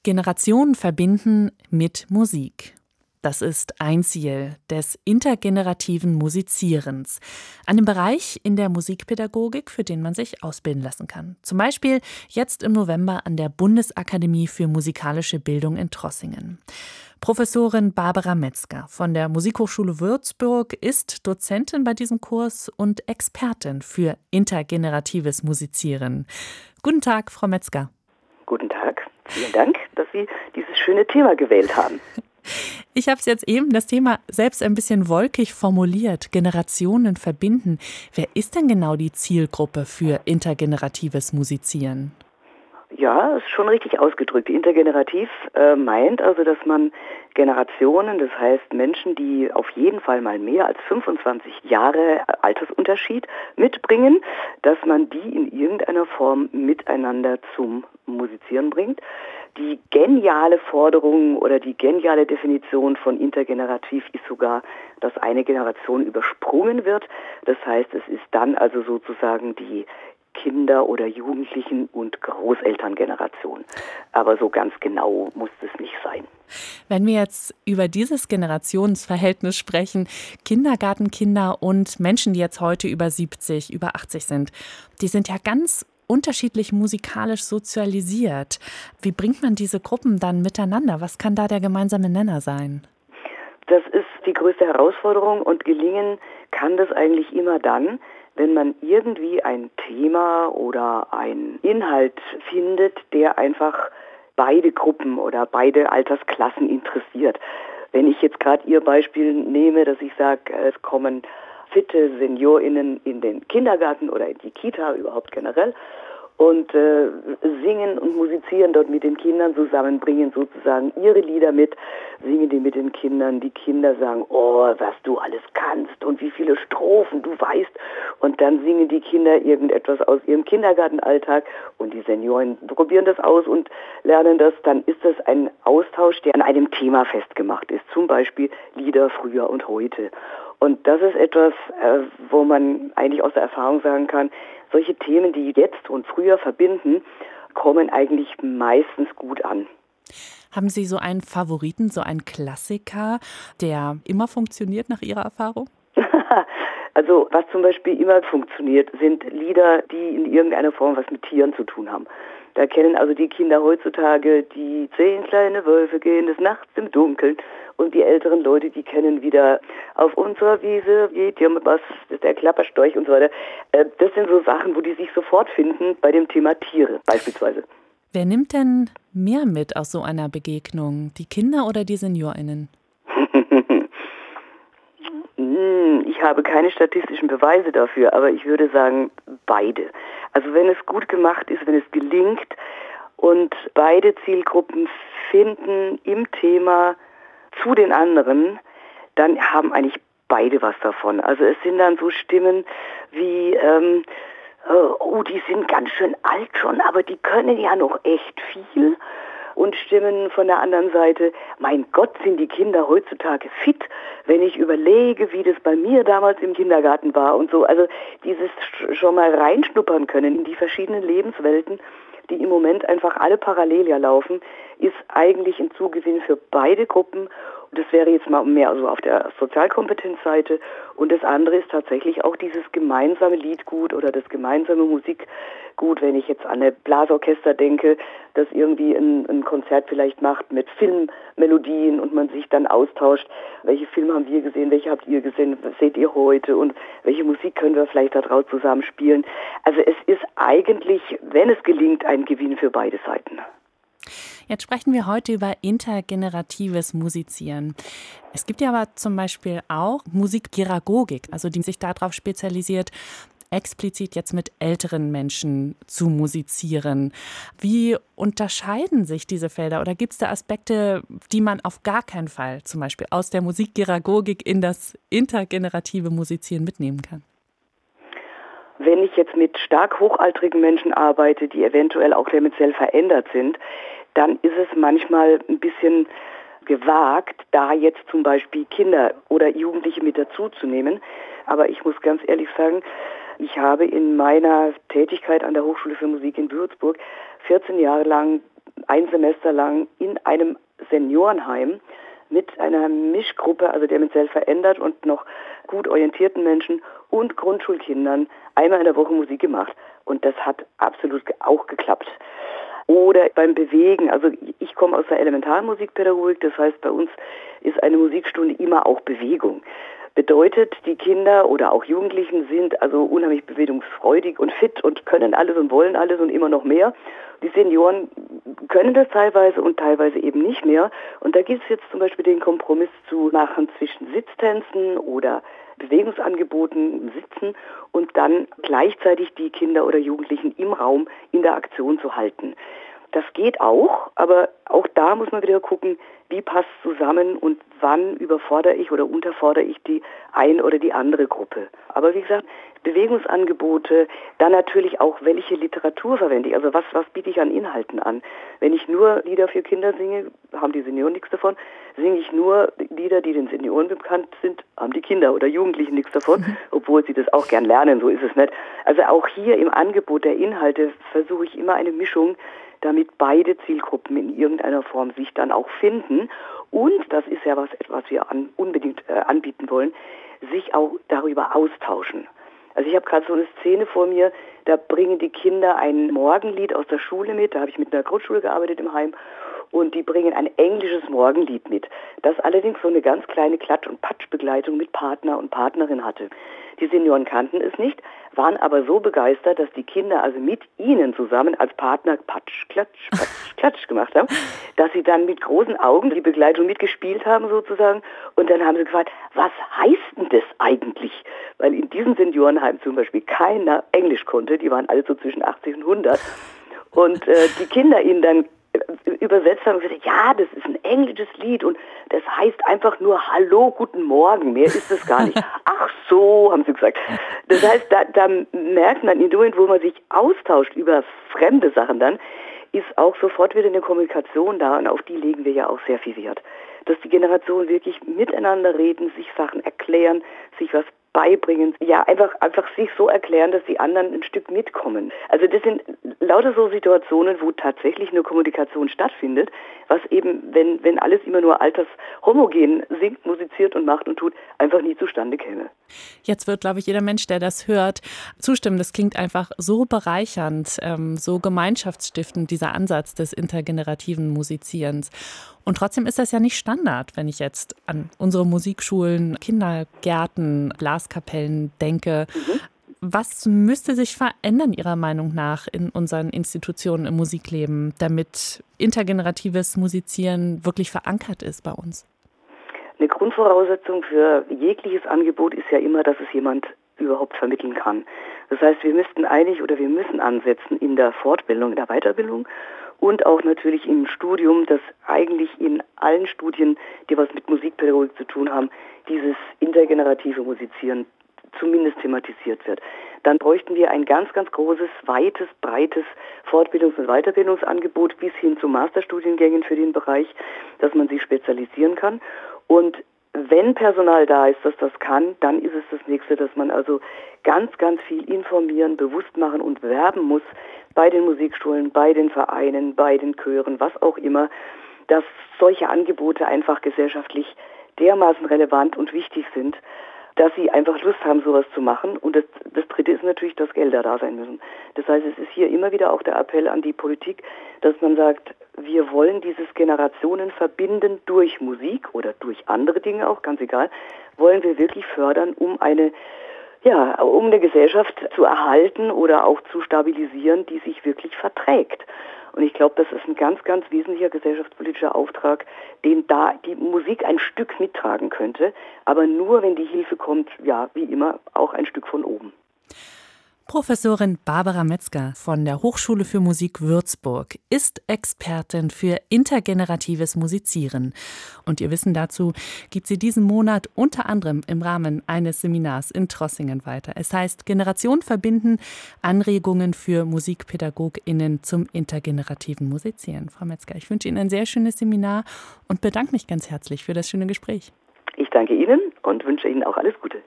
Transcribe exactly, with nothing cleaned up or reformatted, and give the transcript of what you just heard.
Generationen verbinden mit Musik. Das ist ein Ziel des intergenerativen Musizierens, einem Bereich in der Musikpädagogik, für den man sich ausbilden lassen kann. Zum Beispiel jetzt im November an der Bundesakademie für musikalische Bildung in Trossingen. Professorin Barbara Metzger von der Musikhochschule Würzburg ist Dozentin bei diesem Kurs und Expertin für intergeneratives Musizieren. Guten Tag, Frau Metzger. Guten Tag. Vielen Dank, dass Sie dieses schöne Thema gewählt haben. Ich habe es jetzt eben, das Thema, selbst ein bisschen wolkig formuliert. Generationen verbinden. Wer ist denn genau die Zielgruppe für intergeneratives Musizieren? Ja, ist schon richtig ausgedrückt. Intergenerativ äh, meint also, dass man Generationen, das heißt Menschen, die auf jeden Fall mal mehr als fünfundzwanzig Jahre Altersunterschied mitbringen, dass man die in irgendeiner Form miteinander zum Musizieren bringt. Die geniale Forderung oder die geniale Definition von intergenerativ ist sogar, dass eine Generation übersprungen wird. Das heißt, es ist dann also sozusagen die Kinder- oder Jugendlichen- und Großelterngeneration. Aber so ganz genau muss es nicht sein. Wenn wir jetzt über dieses Generationsverhältnis sprechen, Kindergartenkinder und Menschen, die jetzt heute über siebzig, über achtzig sind, die sind ja ganz unterschiedlich musikalisch sozialisiert. Wie bringt man diese Gruppen dann miteinander? Was kann da der gemeinsame Nenner sein? Das ist die größte Herausforderung und gelingen kann das eigentlich immer dann, wenn man irgendwie ein Thema oder einen Inhalt findet, der einfach beide Gruppen oder beide Altersklassen interessiert. Wenn ich jetzt gerade Ihr Beispiel nehme, dass ich sage, es kommen fitte SeniorInnen in den Kindergarten oder in die Kita überhaupt generell und äh, singen und musizieren dort mit den Kindern zusammen, bringen sozusagen ihre Lieder mit, singen die mit den Kindern. Die Kinder sagen, oh, was du alles kannst und wie viele Strophen du weißt. Und dann singen die Kinder irgendetwas aus ihrem Kindergartenalltag und die Senioren probieren das aus und lernen das. Dann ist das ein Austausch, der an einem Thema festgemacht ist, zum Beispiel Lieder früher und heute. Und das ist etwas, äh, wo man eigentlich aus der Erfahrung sagen kann, solche Themen, die jetzt und früher verbinden, kommen eigentlich meistens gut an. Haben Sie so einen Favoriten, so einen Klassiker, der immer funktioniert nach Ihrer Erfahrung? Also was zum Beispiel immer funktioniert, sind Lieder, die in irgendeiner Form was mit Tieren zu tun haben. Da kennen also die Kinder heutzutage die zehn kleine Wölfe gehen des Nachts im Dunkeln und die älteren Leute, die kennen wieder auf unserer Wiese geht ja was, das ist der Klapperstorch und so weiter. Das sind so Sachen, wo die sich sofort finden bei dem Thema Tiere beispielsweise. Wer nimmt denn mehr mit aus so einer Begegnung? Die Kinder oder die SeniorInnen? Ich habe keine statistischen Beweise dafür, aber ich würde sagen, beide. Also wenn es gut gemacht ist, wenn es gelingt und beide Zielgruppen finden im Thema zu den anderen, dann haben eigentlich beide was davon. Also es sind dann so Stimmen wie, ähm, oh, die sind ganz schön alt schon, aber die können ja noch echt viel. Und Stimmen von der anderen Seite, mein Gott, sind die Kinder heutzutage fit, wenn ich überlege, wie das bei mir damals im Kindergarten war und so. Also dieses schon mal reinschnuppern können in die verschiedenen Lebenswelten, die im Moment einfach alle parallel ja laufen, ist eigentlich ein Zugewinn für beide Gruppen. Das wäre jetzt mal mehr also auf der Sozialkompetenzseite. Und das andere ist tatsächlich auch dieses gemeinsame Liedgut oder das gemeinsame Musikgut. Wenn ich jetzt an ein Blasorchester denke, das irgendwie ein, ein Konzert vielleicht macht mit Filmmelodien und man sich dann austauscht. Welche Filme haben wir gesehen? Welche habt ihr gesehen? Was seht ihr heute? Und welche Musik können wir vielleicht da draus zusammen spielen? Also es ist eigentlich, wenn es gelingt, ein Gewinn für beide Seiten. Jetzt sprechen wir heute über intergeneratives Musizieren. Es gibt ja aber zum Beispiel auch Musikpädagogik, also die sich darauf spezialisiert, explizit jetzt mit älteren Menschen zu musizieren. Wie unterscheiden sich diese Felder oder gibt es da Aspekte, die man auf gar keinen Fall zum Beispiel aus der Musikpädagogik in das intergenerative Musizieren mitnehmen kann? Wenn ich jetzt mit stark hochaltrigen Menschen arbeite, die eventuell auch dementiell verändert sind, dann ist es manchmal ein bisschen gewagt, da jetzt zum Beispiel Kinder oder Jugendliche mit dazuzunehmen. Aber ich muss ganz ehrlich sagen, ich habe in meiner Tätigkeit an der Hochschule für Musik in Würzburg vierzehn Jahre lang ein Semester lang in einem Seniorenheim mit einer Mischgruppe, also der mit sehr verändert und noch gut orientierten Menschen und Grundschulkindern einmal in der Woche Musik gemacht. Und das hat absolut auch geklappt. Oder beim Bewegen, also ich komme aus der Elementarmusikpädagogik, das heißt, bei uns ist eine Musikstunde immer auch Bewegung. Bedeutet, die Kinder oder auch Jugendlichen sind also unheimlich bewegungsfreudig und fit und können alles und wollen alles und immer noch mehr. Die Senioren können das teilweise und teilweise eben nicht mehr. Und da gilt es jetzt zum Beispiel den Kompromiss zu machen zwischen Sitztänzen oder Bewegungsangeboten im Sitzen und dann gleichzeitig die Kinder oder Jugendlichen im Raum in der Aktion zu halten. Das geht auch, aber auch da muss man wieder gucken, wie passt zusammen und wann überfordere ich oder unterfordere ich die ein oder die andere Gruppe. Aber wie gesagt, Bewegungsangebote, dann natürlich auch, welche Literatur verwende ich, also was, was biete ich an Inhalten an. Wenn ich nur Lieder für Kinder singe, haben die Senioren nichts davon. Singe ich nur Lieder, die den Senioren bekannt sind, haben die Kinder oder Jugendlichen nichts davon, obwohl sie das auch gern lernen, so ist es nicht. Also auch hier im Angebot der Inhalte versuche ich immer eine Mischung, damit beide Zielgruppen in irgendeiner Form sich dann auch finden. Und, das ist ja was, was wir an, unbedingt äh, anbieten wollen, sich auch darüber austauschen. Also ich habe gerade so eine Szene vor mir, da bringen die Kinder ein Morgenlied aus der Schule mit, da habe ich mit einer Grundschule gearbeitet im Heim, und die bringen ein englisches Morgenlied mit, das allerdings so eine ganz kleine Klatsch- und Patschbegleitung mit Partner und Partnerin hatte. Die Senioren kannten es nicht, waren aber so begeistert, dass die Kinder also mit ihnen zusammen als Partner Patsch, Klatsch, Patsch, Klatsch gemacht haben, dass sie dann mit großen Augen die Begleitung mitgespielt haben sozusagen, und dann haben sie gefragt, was heißt denn das eigentlich? Weil in diesem Seniorenheim zum Beispiel keiner Englisch konnte, die waren alle so zwischen achtzig und hundert, und äh, die Kinder ihnen dann übersetzt haben und gesagt, ja, das ist ein englisches Lied und das heißt einfach nur Hallo, guten Morgen, mehr ist es gar nicht. Ach so, haben sie gesagt. Das heißt, da, da merkt man, in dem Moment, wo man sich austauscht über fremde Sachen dann, ist auch sofort wieder eine Kommunikation da, und auf die legen wir ja auch sehr viel Wert. Dass die Generationen wirklich miteinander reden, sich Sachen erklären, sich was beibringen, ja, einfach, einfach sich so erklären, dass die anderen ein Stück mitkommen. Also das sind lauter so Situationen, wo tatsächlich eine Kommunikation stattfindet, was eben, wenn, wenn alles immer nur altershomogen singt, musiziert und macht und tut, einfach nie zustande käme. Jetzt wird, glaube ich, jeder Mensch, der das hört, zustimmen. Das klingt einfach so bereichernd, ähm, so gemeinschaftsstiftend, dieser Ansatz des intergenerativen Musizierens. Und trotzdem ist das ja nicht Standard, wenn ich jetzt an unsere Musikschulen, Kindergärten, Blaskapellen denke. Mhm. Was müsste sich verändern, Ihrer Meinung nach, in unseren Institutionen im Musikleben, damit intergeneratives Musizieren wirklich verankert ist bei uns? Eine Grundvoraussetzung für jegliches Angebot ist ja immer, dass es jemand überhaupt vermitteln kann. Das heißt, wir müssten eigentlich oder wir müssen ansetzen in der Fortbildung, in der Weiterbildung und auch natürlich im Studium, dass eigentlich in allen Studien, die was mit Musikpädagogik zu tun haben, dieses intergenerative Musizieren zumindest thematisiert wird. Dann bräuchten wir ein ganz, ganz großes, weites, breites Fortbildungs- und Weiterbildungsangebot bis hin zu Masterstudiengängen für den Bereich, dass man sich spezialisieren kann. Und wenn Personal da ist, das das kann, dann ist es das Nächste, dass man also ganz, ganz viel informieren, bewusst machen und werben muss bei den Musikschulen, bei den Vereinen, bei den Chören, was auch immer, dass solche Angebote einfach gesellschaftlich dermaßen relevant und wichtig sind, dass sie einfach Lust haben, sowas zu machen. Und das, das Dritte ist natürlich, dass Gelder da sein müssen. Das heißt, es ist hier immer wieder auch der Appell an die Politik, dass man sagt, wir wollen dieses Generationen verbinden durch Musik oder durch andere Dinge auch, ganz egal, wollen wir wirklich fördern, um eine, ja, um eine Gesellschaft zu erhalten oder auch zu stabilisieren, die sich wirklich verträgt. Und ich glaube, das ist ein ganz, ganz wesentlicher gesellschaftspolitischer Auftrag, den da die Musik ein Stück mittragen könnte, aber nur, wenn die Hilfe kommt, ja, wie immer, auch ein Stück von oben. Professorin Barbara Metzger von der Hochschule für Musik Würzburg ist Expertin für intergeneratives Musizieren. Und ihr Wissen dazu gibt sie diesen Monat unter anderem im Rahmen eines Seminars in Trossingen weiter. Es heißt Generation verbinden, Anregungen für MusikpädagogInnen zum intergenerativen Musizieren. Frau Metzger, ich wünsche Ihnen ein sehr schönes Seminar und bedanke mich ganz herzlich für das schöne Gespräch. Ich danke Ihnen und wünsche Ihnen auch alles Gute.